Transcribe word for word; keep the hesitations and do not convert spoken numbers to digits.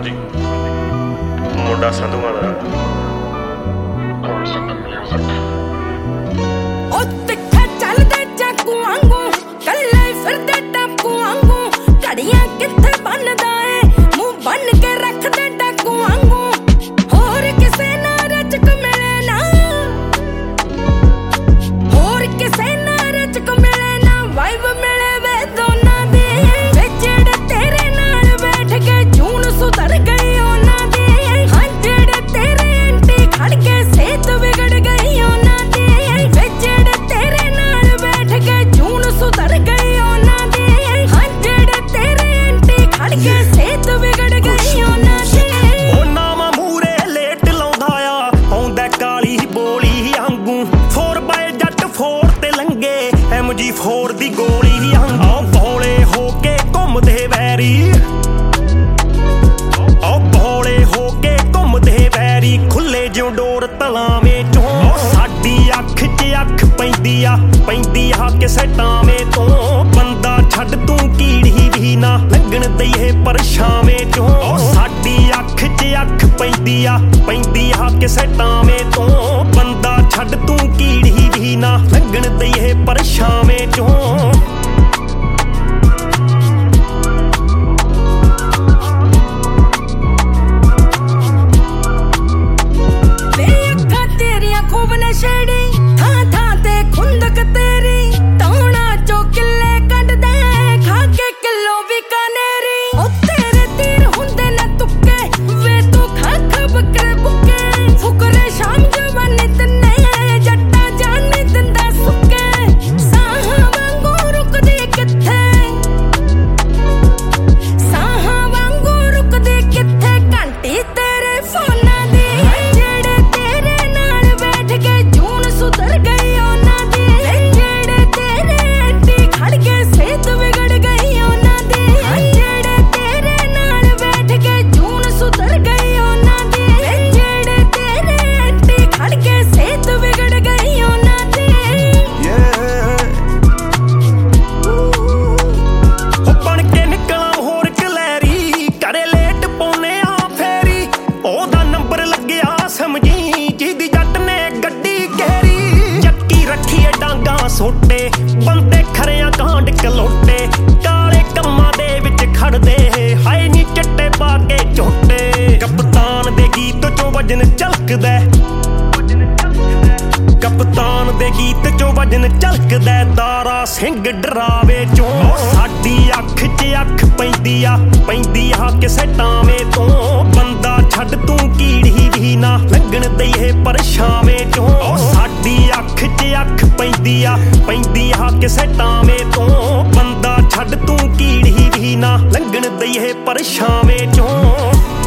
ਹਾਂਜੀ ਮੁੰਡਾ ਸੰਧੂਆਂ ਦਾ ਉਹ ਤਿੱਖਾ ਚੱਲਦੇ ਚਾਕੂ ਵਾਂਗੂ ਕੱਲੇ ਫਿਰਦੇ ਟਾਪੂ ਵਾਂਗੂ ਘੜੀਆਂ ਕਿੱਥੇ ਬੰਨਦਾ ਏ ਮੂੰਹ ਬੰਨ ਕੇ ਰੱਖਦੇ ਟਾਕੂ ਵਾਂਗੂ ਹੋਰ ਕਿਸੇ ਨਾਲ ਰਚਕ ਮਿਲੇ ਨਾ ਹੋਰ ਕਿਸੇ ਨਾਲ ਰਚਕ ਮਿਲੇ ਨਾ ਵਾਈਬ ਮਿਲੇ ਵੇ ਦੋਨਾਂ ਦੀ ਵੇ ਜਿਹੜੇ ਤੇਰੇ ਨਾਲ ਬੈਠ ਕੇ ਜੂਨ ਸੁਧਰ ਗਈ ਉਹਨਾਂ ਦੀ ਹਾਂ ਜਿਹੜੇ ਤੇਰੇ ਐਂਟੀ ਖੜ ਕੇ ਸਿਹਤ ਵਿਗੜ ਗਈ ਉਹਨਾਂ ਦੀ ਵੇ ਜਿਹੜੇ ਤੇਰੇ ਨਾਲ ਬੈਠ ਕੇ ਜੂਨ ਸੁਧਰ ਗਈ ਉਹਨਾਂ ਦੀ ਹਾਂ ਜਿਹੜੇ ਤੇਰੇ ਐਂਟੀ ਖੜ ਕੇ ਸਿਹਤ ਵਿਗੜ ਗਈ ਉਹਨਾਂ ਦੀ ਉਹ ਨਾਵਾਂ ਮੂਰੇ ਲੇਟ ਲਾਉਂਦਾ ਆ ਆਉਂਦਾ ਕਾਲੀ ਬੋਲੀ ਵਾਂਗੂ ਫੋਰ ਬਾਏ ਜੱਟ ਫੋਰ ਤੇ ਲੰਗੇ ਐਮ ਜੀ ਫੋਰ ਦੀ ਗੋਲੀ ਵਾਂਗੂ ਬੋਲੇ ਹੋ ਕੇ ਘੁੰਮਦੇ ਵੈਰੀ ਉਹ ਬੋਲੇ ਹੋ ਕੇ ਘੁੰਮਦੇ ਵੈਰੀ ਖੁੱਲੇ ਜਿਉਂ ਡੋਰ ਤਲਾਵੇਂ ਚੋਂ ਸਾਡੀ ਅੱਖ 'ਚ ਅੱਖ ਪੈਂਦੀ ਆ ਪੈਂਦੀ ਆ ਕਿਸੇ ਟਾਵੇਂ ਤੋਂ ਬੰਦਾ ਛੱਡ ਤੂੰ ਕੀੜੀ ਵੀ ਨਾ ਲੰਘਣ ਦਈਏ ਪਰਛਾਵੇਂ ਚੋਂ ਸਾਡੀ ਅੱਖ 'ਚ ਅੱਖ ਪੈਂਦੀ ਆ ਪੈਂਦੀ ਆ ਕਿਸੇ ਟਾਵੇਂ ਤੋਂ ਬੰਦਾ ਛੱਡ ਤੂੰ ਕੀੜੀ ਵੀ ਨਾ ਲੰਘਣ ਦਈਏ ਪਰਛਾਵੇਂ ਚੋਂ ਨਸ਼ੇੜੀ ਥਾਂ ਥਾਂ ਤੇ ਖੁੰਦਕ ਤੇਰੀ ਟੌਣਾ ਚੋਂ ਕਿੱਲੇ ਕੱਢਦੇ ਖਾ ਕੇ ਕਿਲੋ ਬਿਕਾਨੇਰੀ ਉਹ ਤੇਰੇ ਤੀਰ ਹੁੰਦੇ ਨਾ ਤੁੱਕੇ ਵੇ ਤੂੰ ਖਾ ਖਾ ਬੱਕਰੇ ਬੁੱਕੇ ਫੁਕਰੇ ਸ਼ਾਮ ਜਵਾਨੀ ਤਨੇ ਜੱਟਾ ਜਾਨ ਨੀ ਦਿੰਦਾ ਸੁੱਕੇ ਸਾਹਾਂ ਵਾਂਗੂ ਰੁਕਦੀ ਕਿੱਥੇ ਸਾਹਾਂ ਵਾਂਗੂ ਰੁਕਦੀ ਕਿੱਥੇ ਘੰਟੀ ਤੇਰੇ ਫੋਨਾਂ ਦੀ ਜਿਹੜੇ ਤੇਰੇ ਨਾਲ ਬੈਠ ਕੇ ਜੂਨ ਸੁਧਰ ਗਈ ਉਹਨਾਂ ਦੀ ਜਿਹੜੇ ਤੇਰੇ ਐਂਟੀ ਖੜ ਕੇ ਸਿਹਤ ਵਿਗੜ ਗਈ ਉਹਨਾਂ ਦੀ ਜਿਹੜੇ ਤੇਰੇ ਨਾਲ ਬੈਠ ਕੇ ਜੂਨ ਸੁਧਰ ਗਈ ਉਹਨਾਂ ਦੀ ਜਿਹੜੇ ਤੇਰੇ ਐਂਟੀ ਖੜ ਕੇ ਸਿਹਤ ਵਿਗੜ ਗਈ ਉਹਨਾਂ ਦੀ ਬਣ ਕੇ ਨਿਕਲਾਂ ਹੋਰ ਕਲੈਰੀ ਕਰੇ ਲੇਟ ਪਾਉਨੇ ਆ ਫੇਰੀ ਉਹਦਾ ਨੰਬਰ ਲੱਗਿਆ ਸਮਝੀ ਜਿਹਦੀ ਜੱਟ ਨੇ ਗੱਡੀ ਘੇਰੀ ਚੱਕੀ ਰੱਖੀਏ ਡਾਂਗਾ ਸੋਟੇ ਬੰਦੇ ਖਰਿਆਂ ਕਾਂਡ ਕਲੋਟੇ ਕਾਲੇ ਕੰਮਾਂ ਦੇ ਵਿੱਚ ਖੜਦੇ ਹਾਏ ਨੀ ਚੱਟੇ ਪਾ ਕੇ ਝੋਟੇ ਕਪਤਾਨ ਦੇ ਗੀਤ ਚੋਂ ਵਜਨ ਝਲਕਦਾ ਕਪਤਾਨ ਦੇ ਗੀਤ ਚੋਂ ਵਜਨ ਝਲਕਦਾ ਦਾਰਾ ਸਿੰਘ ਡਰਾਵੇ ਚੋਂ ਸਾਡੀ ਅੱਖ 'ਚ ਅੱਖ ਪੈਂਦੀ ਆ ਪੈਂਦੀ ਆ ਕਿਸੇ ਟਾਵੇਂ ਤੋਂ ਬੰਦਾ ਛੱਡ ਤੂੰ ਕੀੜੀ ਵੀ ਨਾ ਲੰਘਣ ਦਈਏ ਪਰਛਾਵੇਂ ਚੋਂ ਸਾਡੀ ਅੱਖ 'ਚ ਅੱਖ ਪੈਂਦੀ ਆ ਪੈਂਦੀ ਆ ਕਿਸੇ ਟਾਵੇਂ ਤੋਂ ਬੰਦਾ ਛੱਡ ਤੂੰ ਕੀੜੀ ਵੀ ਨਾ ਲੰਘਣ ਦਈਏ ਪਰਛਾਵੇਂ ਚੋਂ